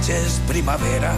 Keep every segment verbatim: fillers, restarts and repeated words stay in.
noches, primavera.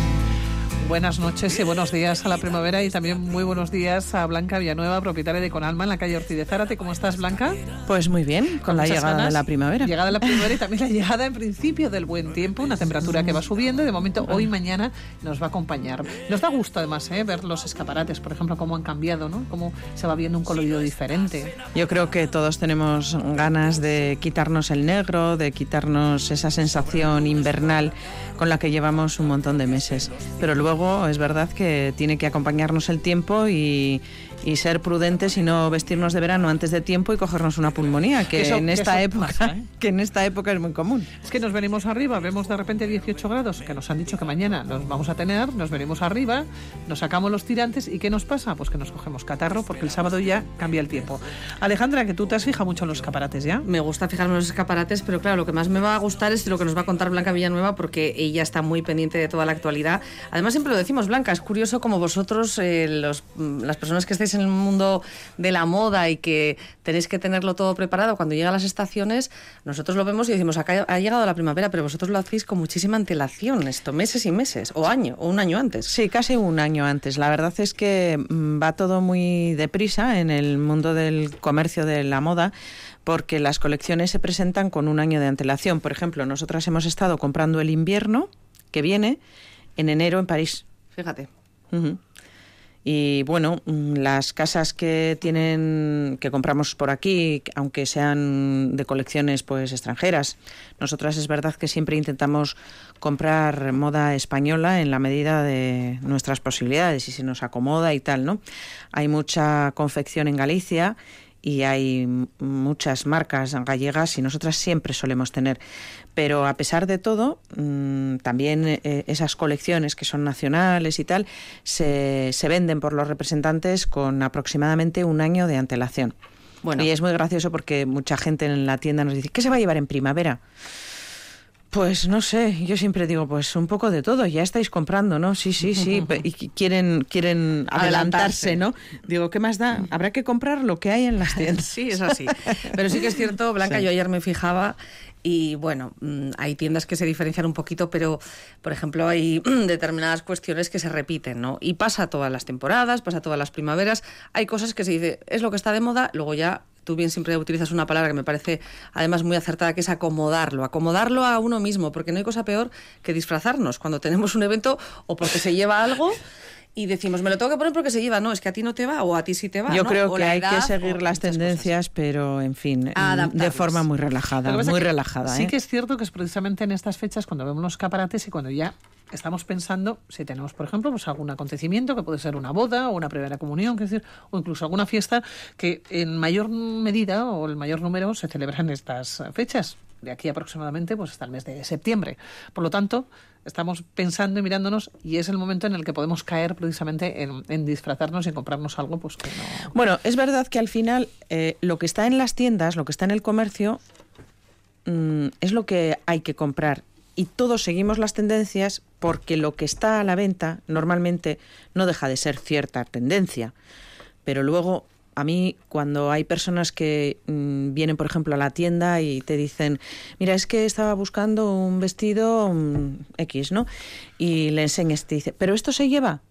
Buenas noches y buenos días a la primavera y también muy buenos días a Blanca Villanueva, propietaria de Conalma en la calle Ortiz de Zárate. ¿Cómo estás, Blanca? Pues muy bien, con, con la llegada ganas. de la primavera. Llegada de la primavera y también la llegada en principio del buen tiempo, una temperatura que va subiendo y de momento hoy y mañana nos va a acompañar. Nos da gusto además ¿eh? ver los escaparates, por ejemplo, cómo han cambiado, ¿no? Cómo se va viendo un colorido diferente. Yo creo que todos tenemos ganas de quitarnos el negro, de quitarnos esa sensación invernal con la que llevamos un montón de meses. Pero luego es verdad que tiene que acompañarnos el tiempo y, y ser prudentes y no vestirnos de verano antes de tiempo y cogernos una pulmonía, que, eso, en, esta que época, pasa, ¿eh? que en esta época es muy común. Es que nos venimos arriba, vemos de repente dieciocho grados, que nos han dicho que mañana los vamos a tener, nos venimos arriba, nos sacamos los tirantes y ¿qué nos pasa? Pues que nos cogemos catarro porque el sábado ya cambia el tiempo. Alejandra, que tú te has fijado mucho en los escaparates, ¿ya? Me gusta fijarme en los escaparates, pero claro, lo que más me va a gustar es lo que nos va a contar Blanca Villanueva, porque ella está muy pendiente de toda la actualidad. Además, siempre lo decimos, Blanca, es curioso como vosotros, eh, los, las personas que estáis en el mundo de la moda y que tenéis que tenerlo todo preparado, cuando llegan las estaciones, nosotros lo vemos y decimos, acá ha llegado la primavera, pero vosotros lo hacéis con muchísima antelación, esto, meses y meses, o año, o un año antes. Sí, casi un año antes. La verdad es que va todo muy deprisa en el mundo del comercio de la moda, porque las colecciones se presentan con un año de antelación. Por ejemplo, nosotras hemos estado comprando el invierno que viene en enero en París. Fíjate. Uh-huh. Y bueno, las casas que tienen, que compramos por aquí, aunque sean de colecciones pues extranjeras, nosotras es verdad que siempre intentamos comprar moda española en la medida de nuestras posibilidades y si nos acomoda y tal, ¿no? Hay mucha confección en Galicia y hay muchas marcas gallegas y nosotras siempre solemos tener. Pero a pesar de todo, mmm, también eh, esas colecciones que son nacionales y tal, se, se venden por los representantes con aproximadamente un año de antelación. Bueno. Y es muy gracioso porque mucha gente en la tienda nos dice, ¿qué se va a llevar en primavera? Pues no sé, yo siempre digo, pues un poco de todo, ya estáis comprando, ¿no? Sí, sí, sí, y quieren quieren adelantarse, ¿no? Digo, ¿qué más da? Habrá que comprar lo que hay en las tiendas. Sí, es así. Pero sí que es cierto, Blanca, sí. Yo ayer me fijaba y bueno, hay tiendas que se diferencian un poquito, pero por ejemplo hay determinadas cuestiones que se repiten, ¿no? Y pasa todas las temporadas, pasa todas las primaveras, hay cosas que se dice, es lo que está de moda, luego ya... Tú bien siempre utilizas una palabra que me parece además muy acertada, que es acomodarlo, acomodarlo a uno mismo, porque no hay cosa peor que disfrazarnos cuando tenemos un evento o porque se lleva algo y decimos, me lo tengo que poner porque se lleva, no, es que a ti no te va o a ti sí te va. Yo ¿no? creo o que hay edad, que seguir las tendencias, cosas. Pero en fin, de forma muy relajada, muy relajada. Sí ¿eh? que es cierto que es precisamente en estas fechas cuando vemos los escaparates y cuando ya estamos pensando si tenemos, por ejemplo, pues algún acontecimiento que puede ser una boda o una primera comunión, que es decir, o incluso alguna fiesta que en mayor medida o el mayor número se celebran estas fechas. De aquí aproximadamente pues hasta el mes de septiembre. Por lo tanto, estamos pensando y mirándonos y es el momento en el que podemos caer precisamente en, en disfrazarnos y en comprarnos algo pues que no... Bueno, es verdad que al final eh, lo que está en las tiendas, lo que está en el comercio, mmm, es lo que hay que comprar. Y todos seguimos las tendencias porque lo que está a la venta normalmente no deja de ser cierta tendencia. Pero luego... A mí, cuando hay personas que mmm, vienen, por ejemplo, a la tienda y te dicen, mira, es que estaba buscando un vestido mmm, X, ¿no? Y le enseñas y te dice, ¿pero esto se lleva?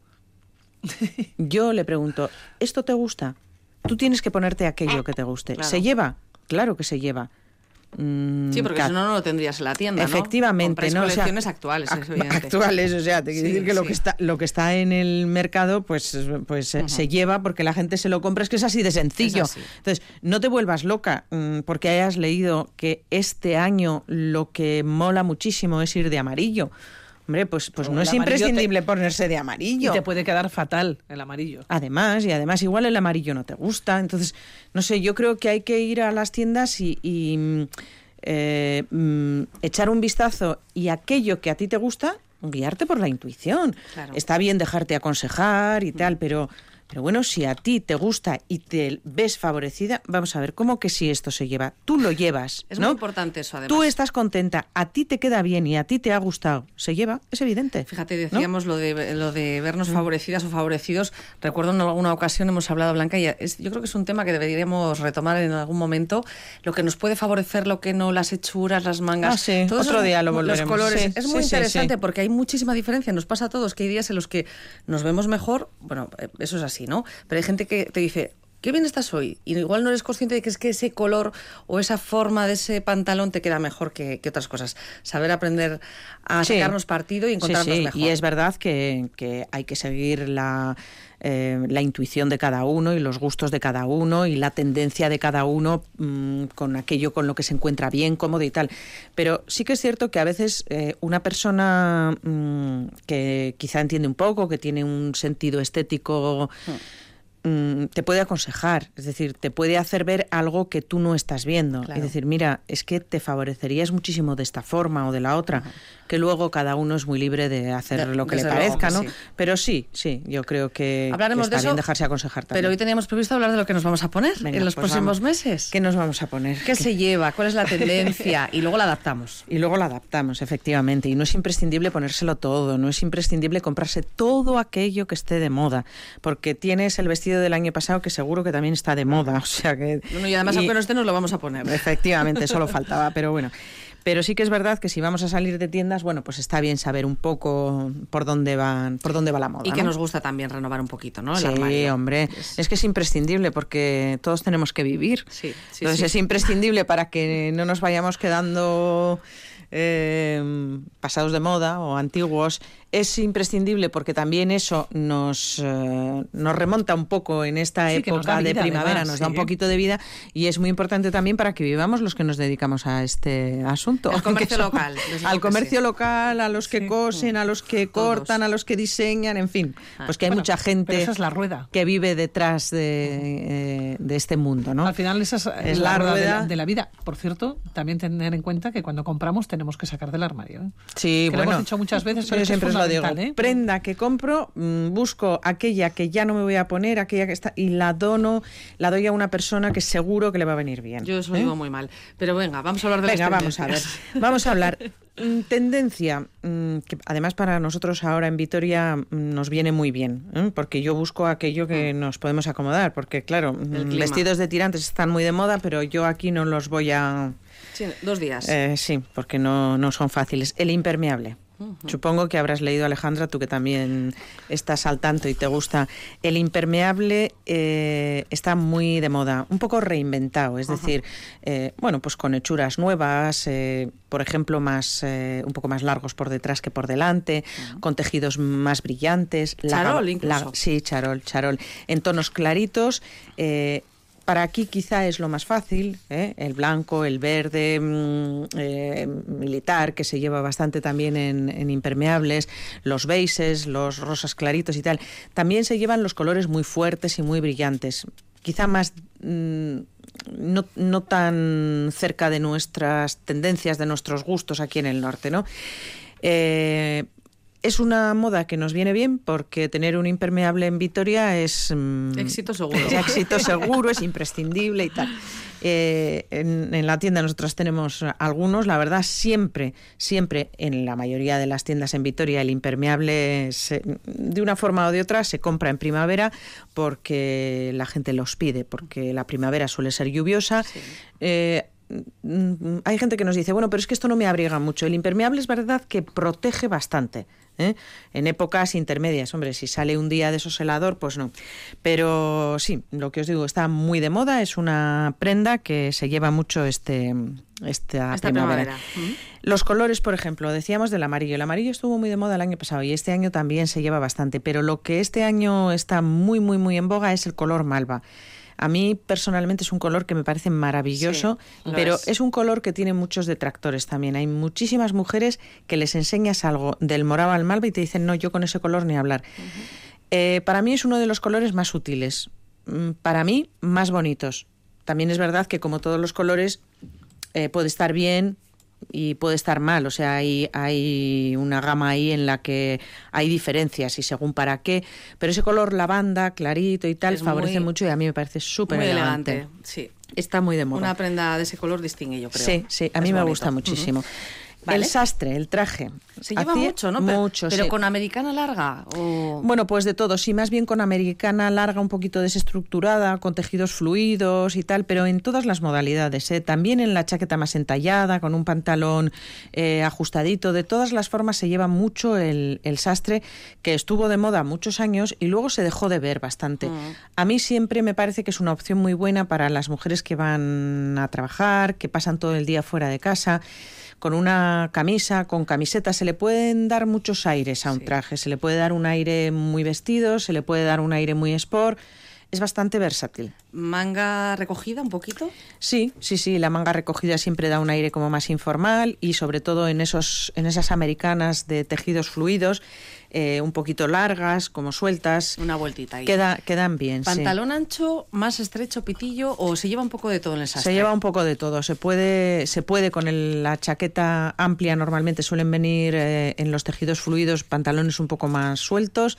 Yo le pregunto, ¿esto te gusta? Tú tienes que ponerte aquello que te guste. Claro. ¿Se lleva? Claro que se lleva. Mm, sí, porque si no, no lo tendrías en la tienda, efectivamente, ¿no? ¿no? colecciones o sea, actuales, es act- actuales, o sea, te quiero sí, decir que sí. lo que está lo que está en el mercado, pues, pues uh-huh. se lleva porque la gente se lo compra, es que es así de sencillo. Así. Entonces, no te vuelvas loca mmm, porque hayas leído que este año lo que mola muchísimo es ir de amarillo. Hombre, pues, pues no es imprescindible te... ponerse de amarillo. Y te puede quedar fatal el amarillo. Además, y además igual el amarillo no te gusta. Entonces, no sé, yo creo que hay que ir a las tiendas y... y Eh, mm, echar un vistazo y aquello que a ti te gusta, guiarte por la intuición. Claro. Está bien dejarte aconsejar y tal, pero Pero bueno, si a ti te gusta y te ves favorecida, vamos a ver, ¿cómo que si esto se lleva? Tú lo llevas, Es ¿no? muy importante eso, además. Tú estás contenta, a ti te queda bien y a ti te ha gustado, se lleva, es evidente. Fíjate, decíamos ¿no? lo de lo de vernos favorecidas o favorecidos. Recuerdo en alguna ocasión hemos hablado, Blanca, y es, yo creo que es un tema que deberíamos retomar en algún momento. Lo que nos puede favorecer, lo que no, las hechuras, las mangas. Ah, sí, todo otro eso, día lo volveremos. Los colores. Sí, es sí, muy sí, interesante sí. porque hay muchísima diferencia. Nos pasa a todos que hay días en los que nos vemos mejor. Bueno, eso es así, ¿no? Pero hay gente que te dice, qué bien estás hoy, y igual no eres consciente de que es que ese color o esa forma de ese pantalón te queda mejor que, que otras cosas. Saber aprender a Sí. sacarnos partido y encontrarnos sí, sí. mejor. Y es verdad que, que hay que seguir la, eh, la intuición de cada uno y los gustos de cada uno y la tendencia de cada uno mmm, con aquello con lo que se encuentra bien, cómodo y tal. Pero sí que es cierto que a veces eh, una persona mmm, que quizá entiende un poco, que tiene un sentido estético... Hmm. te puede aconsejar, es decir, te puede hacer ver algo que tú no estás viendo. Claro. Es decir, mira, es que te favorecerías muchísimo de esta forma o de la otra, uh-huh. que luego cada uno es muy libre de hacer de, lo que le parezca, que ¿no? Sí. Pero sí, sí, yo creo que, Hablaremos que está de eso, bien dejarse aconsejar también. Pero hoy teníamos previsto hablar de lo que nos vamos a poner Venga, en los pues próximos vamos. meses. ¿Qué nos vamos a poner? ¿Qué, ¿Qué se lleva? ¿Cuál es la tendencia? Y luego la adaptamos. Y luego la adaptamos, efectivamente. Y no es imprescindible ponérselo todo, no es imprescindible comprarse todo aquello que esté de moda, porque tienes el vestido del año pasado que seguro que también está de moda, o sea que... Bueno, y además, y, aunque no esté, nos lo vamos a poner. Efectivamente, solo faltaba, pero bueno. Pero sí que es verdad que si vamos a salir de tiendas, bueno, pues está bien saber un poco por dónde van, por dónde va la moda. Y que ¿no? nos gusta también renovar un poquito, ¿no? El sí, armario. hombre, es... es que es imprescindible porque todos tenemos que vivir. Sí, sí, Entonces sí. es imprescindible para que no nos vayamos quedando... Eh, pasados de moda o antiguos. Es imprescindible porque también eso nos, eh, nos remonta un poco en esta sí, época vida, de primavera, además, nos sí. da un poquito de vida, y es muy importante también para que vivamos los que nos dedicamos a este asunto. Al comercio son, local. Al comercio sí. local, a los que sí. cosen, a los que Todos. cortan, a los que diseñan, en fin. Ah, pues que hay bueno, mucha gente esa es la rueda. que vive detrás de, eh, de este mundo, ¿no? Al final esa es, es la, la rueda, rueda de, la, de la vida. Por cierto, también tener en cuenta que cuando compramos tenemos que sacar del armario. ¿eh? Sí, que bueno. Lo hemos dicho muchas veces, pero yo siempre es lo digo. ¿eh? Prenda que compro, mmm, busco aquella que ya no me voy a poner, aquella que está, y la dono, la doy a una persona que seguro que le va a venir bien. Yo eso ¿eh? digo muy mal. Pero venga, vamos a hablar de venga, las vamos a ver. Vamos a hablar. Tendencia, que además para nosotros ahora en Vitoria nos viene muy bien, ¿eh? Porque yo busco aquello que nos podemos acomodar, porque claro, vestidos de tirantes están muy de moda, pero yo aquí no los voy a... Sí, dos días. Eh, sí, porque no, no son fáciles. El impermeable. Uh-huh. Supongo que habrás leído, Alejandra, tú que también estás al tanto y te gusta. El impermeable eh, está muy de moda, un poco reinventado, es uh-huh. decir, eh, bueno, pues con hechuras nuevas, eh, por ejemplo, más eh, un poco más largos por detrás que por delante, uh-huh. con tejidos más brillantes. Charol, la, incluso. La, sí, charol, charol. En tonos claritos. Eh, Para aquí quizá es lo más fácil, ¿eh? El blanco, el verde, mmm, eh, militar, que se lleva bastante también en, en impermeables, los beiges, los rosas claritos y tal. También se llevan los colores muy fuertes y muy brillantes, quizá más mmm, no, no tan cerca de nuestras tendencias, de nuestros gustos aquí en el norte, ¿no? Eh, Es una moda que nos viene bien porque tener un impermeable en Vitoria es... Mmm, éxito seguro. Es éxito seguro, es imprescindible y tal. Eh, en, en la tienda nosotros tenemos algunos, la verdad, siempre, siempre en la mayoría de las tiendas en Vitoria el impermeable se, de una forma o de otra se compra en primavera porque la gente los pide, porque la primavera suele ser lluviosa. Sí. Eh, hay gente que nos dice, bueno, pero es que esto no me abriga mucho. El impermeable es verdad que protege bastante, ¿eh? En épocas intermedias. Hombre, si sale un día de esos helador, pues no. Pero sí, lo que os digo, está muy de moda, es una prenda que se lleva mucho este, esta, esta primavera. primavera. ¿Mm? Los colores, por ejemplo, decíamos del amarillo. El amarillo estuvo muy de moda el año pasado y este año también se lleva bastante. Pero lo que este año está muy, muy, muy en boga es el color malva. A mí personalmente es un color que me parece maravilloso, sí, pero es. es un color que tiene muchos detractores también. Hay muchísimas mujeres que les enseñas algo del morado al malva y te dicen, no, yo con ese color ni hablar. Uh-huh. Eh, para mí es uno de los colores más útiles, para mí más bonitos. También es verdad que como todos los colores eh, puede estar bien y puede estar mal, o sea, hay, hay una gama ahí en la que hay diferencias y según para qué, pero ese color lavanda, clarito y tal, es favorece muy, mucho y a mí me parece súper elegante. elegante. Sí. Está muy de moda. Una prenda de ese color distingue, yo creo. Sí, sí, a mí es me bonito. gusta muchísimo. Uh-huh. ¿Vale? El sastre, el traje. Se lleva mucho, ¿no? Mucho, pero, pero sí. con americana larga. O... Bueno, pues de todo. Sí, más bien con americana larga, un poquito desestructurada, con tejidos fluidos y tal, pero en todas las modalidades, ¿eh? También en la chaqueta más entallada, con un pantalón eh, ajustadito. De todas las formas se lleva mucho el, el sastre, que estuvo de moda muchos años y luego se dejó de ver bastante. Mm. A mí siempre me parece que es una opción muy buena para las mujeres que van a trabajar, que pasan todo el día fuera de casa. Con una camisa, con camiseta, se le pueden dar muchos aires a un sí. traje. Se le puede dar un aire muy vestido, se le puede dar un aire muy sport. Es bastante versátil. ¿Manga recogida un poquito? Sí, sí, sí. La manga recogida siempre da un aire como más informal y sobre todo en esos, en esas americanas de tejidos fluidos, eh, un poquito largas, como sueltas. Una vueltita ahí. Queda, quedan bien, ¿Pantalón sí. ancho, más estrecho, pitillo o se lleva un poco de todo en el sastre? Se lleva un poco de todo. Se puede, se puede con el, la chaqueta amplia, normalmente suelen venir eh, en los tejidos fluidos pantalones un poco más sueltos.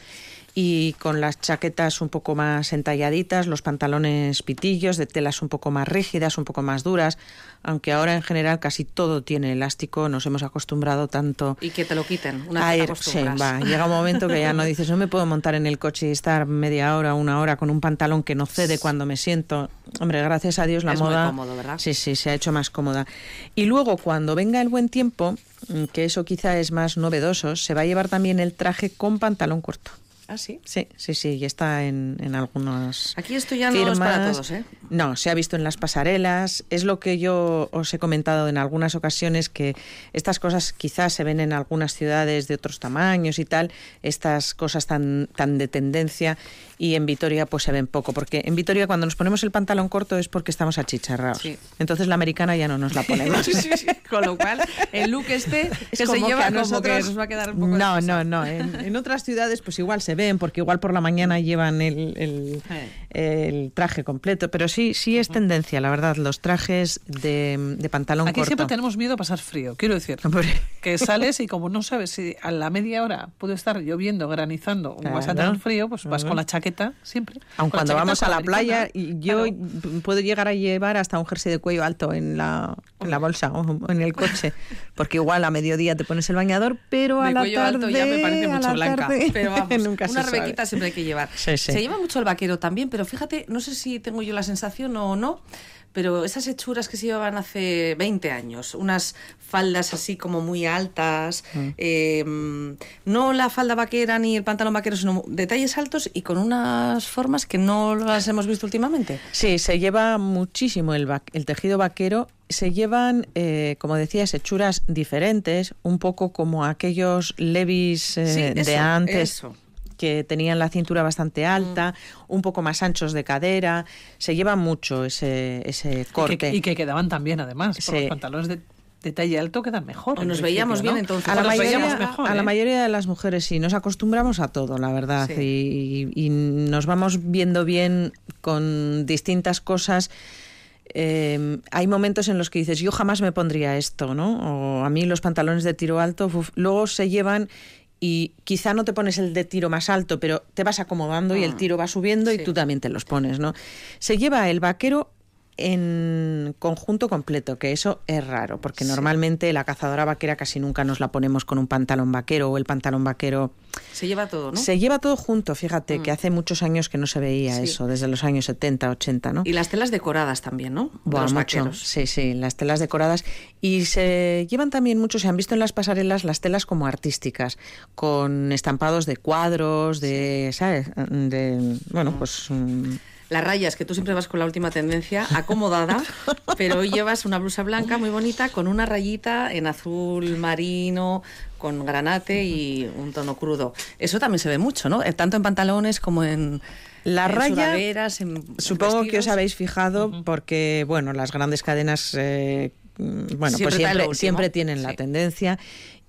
Y con las chaquetas un poco más entalladitas, los pantalones pitillos de telas un poco más rígidas, un poco más duras, aunque ahora en general casi todo tiene elástico, nos hemos acostumbrado tanto... Y que te lo quiten, una vez te acostumbras. Sí, va, llega un momento que ya no dices, no me puedo montar en el coche y estar media hora, una hora con un pantalón que no cede cuando me siento. Hombre, gracias a Dios la es moda... Es muy cómodo, ¿verdad? Sí, sí, se ha hecho más cómoda. Y luego cuando venga el buen tiempo, que eso quizá es más novedoso, se va a llevar también el traje con pantalón corto. ¿Ah, sí? Sí, sí, sí, y está en, en algunas Aquí esto ya firmas. No es para todos, ¿eh? No, se ha visto en las pasarelas. Es lo que yo os he comentado en algunas ocasiones, que estas cosas quizás se ven en algunas ciudades de otros tamaños y tal, estas cosas tan, tan de tendencia, y en Vitoria pues se ven poco, porque en Vitoria cuando nos ponemos el pantalón corto es porque estamos achicharrados. Sí. Entonces la americana ya no nos la ponemos. sí, sí, sí. Con lo cual, el look este es que como se lleva que a nosotros como que nos va a quedar un poco No, desfasado. no, no. En, en otras ciudades pues igual se ven, porque igual por la mañana llevan el, el, el traje completo, pero sí, sí es tendencia, la verdad, los trajes de, de pantalón Aquí corto. siempre tenemos miedo a pasar frío, quiero decir, que sales y como no sabes si a la media hora puede estar lloviendo, granizando, claro. o vas a tener frío, pues vas uh-huh. con la chaqueta siempre. Aun cuando vamos a la playa, y yo claro. puedo llegar a llevar hasta un jersey de cuello alto en la, en la bolsa o en el coche, porque igual a mediodía te pones el bañador, pero a de la cuello tarde... alto ya me parece mucho blanca, tarde, pero vamos, nunca una se rebequita sabe. Siempre hay que llevar. Sí, sí. Se lleva mucho el vaquero también, pero fíjate, no sé si tengo yo la sensación o no, pero esas hechuras que se llevaban hace veinte años, unas faldas así como muy altas, mm. eh, no la falda vaquera ni el pantalón vaquero, sino detalles altos y con unas formas que no las hemos visto últimamente. Sí, se lleva muchísimo el, va- el tejido vaquero. Se llevan, eh, como decías, hechuras diferentes, un poco como aquellos levis eh, sí, eso, de antes. Eso. Que tenían la cintura bastante alta, mm. un poco más anchos de cadera. Se lleva mucho ese, ese corte. Y que, y que quedaban también, además, sí. Los pantalones de, de talle alto quedan mejor. O nos veíamos bien, ¿no? Entonces. A la, mayoría, mejor, a ¿eh? la mayoría de las mujeres sí, nos acostumbramos a todo, la verdad. Sí. Y, y nos vamos viendo bien con distintas cosas. Eh, hay momentos en los que dices, yo jamás me pondría esto, ¿no? O a mí los pantalones de tiro alto, uf, luego se llevan... Y quizá no te pones el de tiro más alto, pero te vas acomodando ah, y el tiro va subiendo sí. y tú también te los pones, ¿no? Se lleva el vaquero en conjunto completo, que eso es raro, porque sí. normalmente la cazadora vaquera casi nunca nos la ponemos con un pantalón vaquero o el pantalón vaquero... Se lleva todo, ¿no? Se lleva todo junto, fíjate, mm. que hace muchos años que no se veía sí. eso, desde los años setenta, ochenta, ¿no? Y las telas decoradas también, ¿no? Bueno, los mucho. vaqueros. Sí, sí, las telas decoradas. Y se llevan también mucho, se han visto en las pasarelas las telas como artísticas, con estampados de cuadros, de, ¿sabes? De, bueno, mm. pues... Um, Las rayas, que tú siempre vas con la última tendencia, acomodada, pero hoy llevas una blusa blanca muy bonita con una rayita en azul marino, con granate y un tono crudo. Eso también se ve mucho, ¿no? Tanto en pantalones como en... La en raya, en, supongo en que os habéis fijado, uh-huh. porque, bueno, las grandes cadenas... Eh, bueno, siempre pues siempre, siempre tienen sí. la tendencia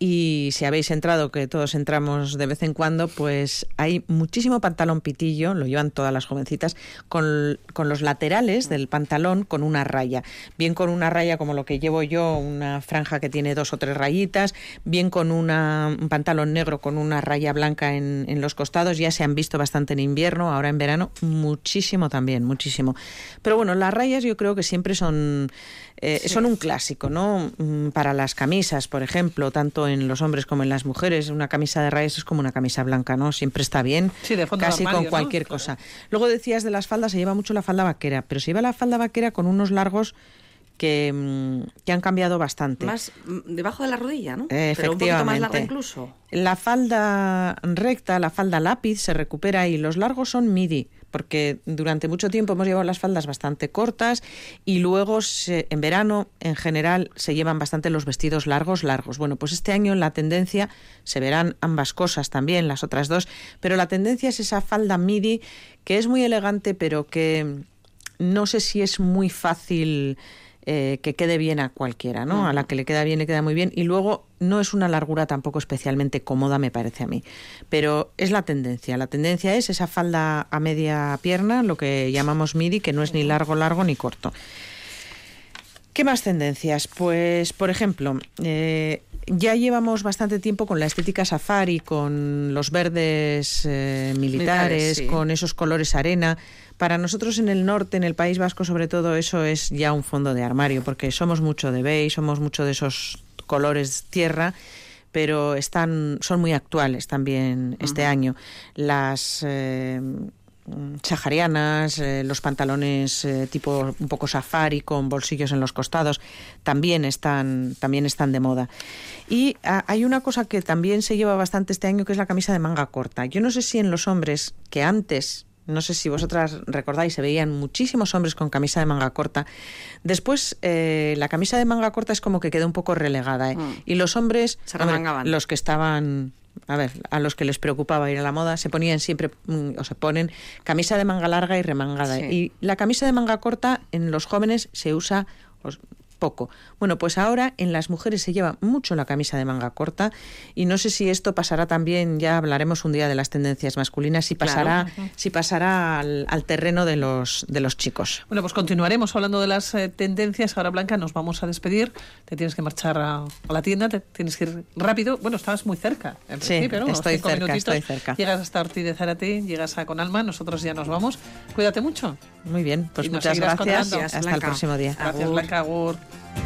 Y si habéis entrado, que todos entramos de vez en cuando, pues hay muchísimo pantalón pitillo, lo llevan todas las jovencitas, con, con los laterales del pantalón con una raya. Bien con una raya como lo que llevo yo, una franja que tiene dos o tres rayitas, bien con una, un pantalón negro con una raya blanca en, en los costados. Ya se han visto bastante en invierno, ahora en verano muchísimo también, muchísimo. Pero bueno, las rayas yo creo que siempre son... Eh, sí. Son un clásico, ¿no? Para las camisas, por ejemplo, tanto en los hombres como en las mujeres, una camisa de rayas es como una camisa blanca, ¿no? Siempre está bien, sí, de fondo casi de armario, con cualquier ¿no? cosa. Luego decías de las faldas, se lleva mucho la falda vaquera, pero se lleva la falda vaquera con unos largos que, que han cambiado bastante. Más debajo de la rodilla, ¿no? Eh, pero un poquito más larga incluso. La falda recta, la falda lápiz se recupera y los largos son midi, porque durante mucho tiempo hemos llevado las faldas bastante cortas y luego se, en verano en general se llevan bastante los vestidos largos, largos. Bueno, pues este año la tendencia, se verán ambas cosas también, las otras dos, pero la tendencia es esa falda midi que es muy elegante, pero que no sé si es muy fácil... Eh, que quede bien a cualquiera, ¿no? A la que le queda bien, le queda muy bien. Y luego no es una largura tampoco especialmente cómoda, me parece a mí. Pero es la tendencia. La tendencia es esa falda a media pierna, lo que llamamos midi, que no es ni largo, largo ni corto. ¿Qué más tendencias? Pues, por ejemplo, eh, ya llevamos bastante tiempo con la estética safari, con los verdes eh, militares, militares sí. Con esos colores arena. Para nosotros en el norte, en el País Vasco sobre todo, eso es ya un fondo de armario, porque somos mucho de beige, somos mucho de esos colores tierra, pero están, son muy actuales también este uh-huh. año. Las... Eh, saharianas, eh, los pantalones eh, tipo un poco safari con bolsillos en los costados también están también están de moda. Y a, hay una cosa que también se lleva bastante este año, que es la camisa de manga corta. Yo no sé si en los hombres, que antes, no sé si vosotras recordáis, se veían muchísimos hombres con camisa de manga corta. Después eh, la camisa de manga corta es como que quedó un poco relegada, ¿eh? Mm. Y los hombres, se remangaban. Los que estaban... A ver, a los que les preocupaba ir a la moda, se ponían siempre, o se ponen, camisa de manga larga y remangada. Sí. Y la camisa de manga corta en los jóvenes se usa pues, poco. Bueno, pues ahora en las mujeres se lleva mucho la camisa de manga corta y no sé si esto pasará también, ya hablaremos un día de las tendencias masculinas, si pasará, claro. si pasará al, al terreno de los, de los chicos. Bueno, pues continuaremos hablando de las eh, tendencias. Ahora, Blanca, nos vamos a despedir. Te tienes que marchar a, a la tienda, te tienes que ir rápido. Bueno, estabas muy cerca. Sí, ¿no? estoy cerca, estoy cerca. Llegas hasta Ortiz de Zárate, llegas a Conalma, nosotros ya nos vamos. Cuídate mucho. Muy bien, pues muchas gracias. Contando. Hasta Blanca. El próximo día. Gracias, Agur. Blanca. Agur.